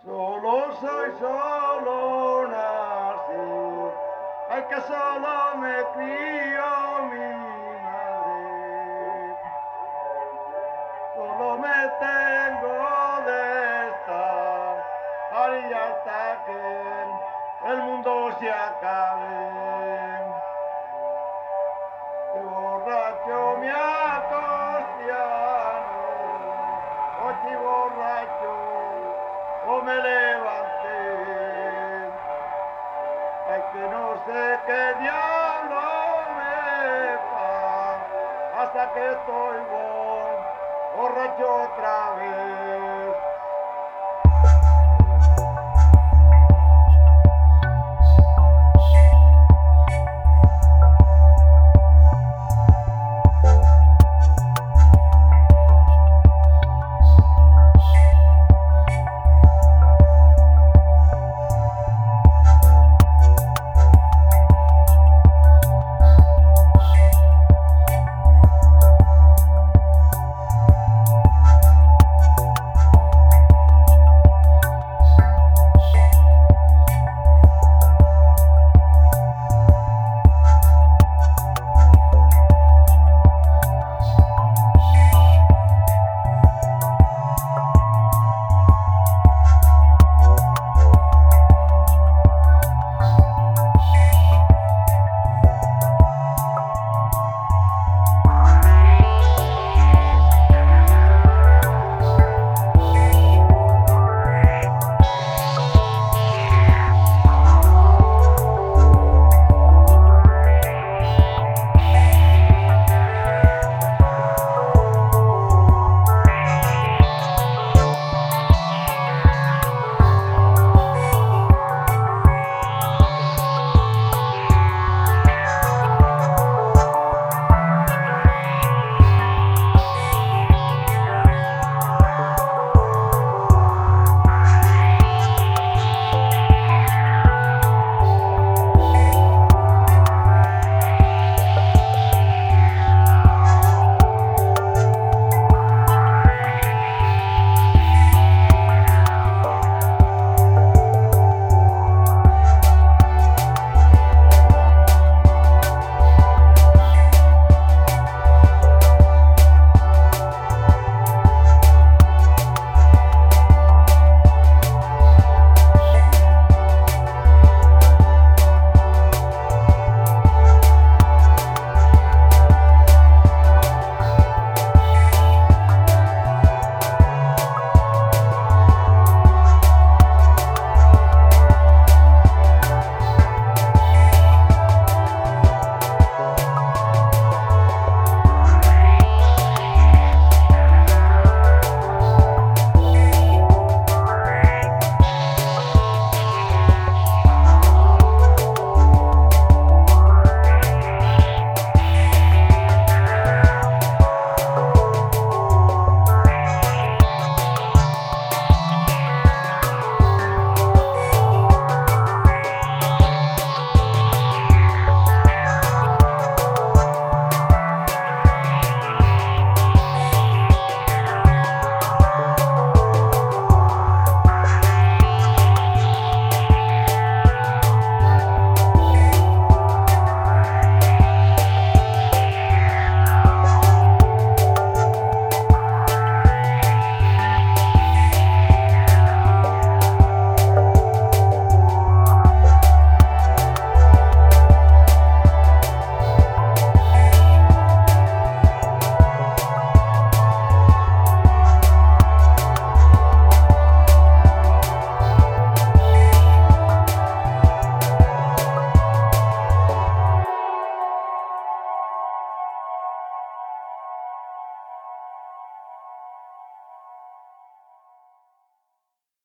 Solo soy, solo nací, ay que solo me crió mi madre. Solo me tengo de estar ahí hasta que el mundo se acabe. Que borracho me acostiano, o si borracho o me levanté. Ay, que no sé qué diablo me pasa hasta que estoy borracho otra vez.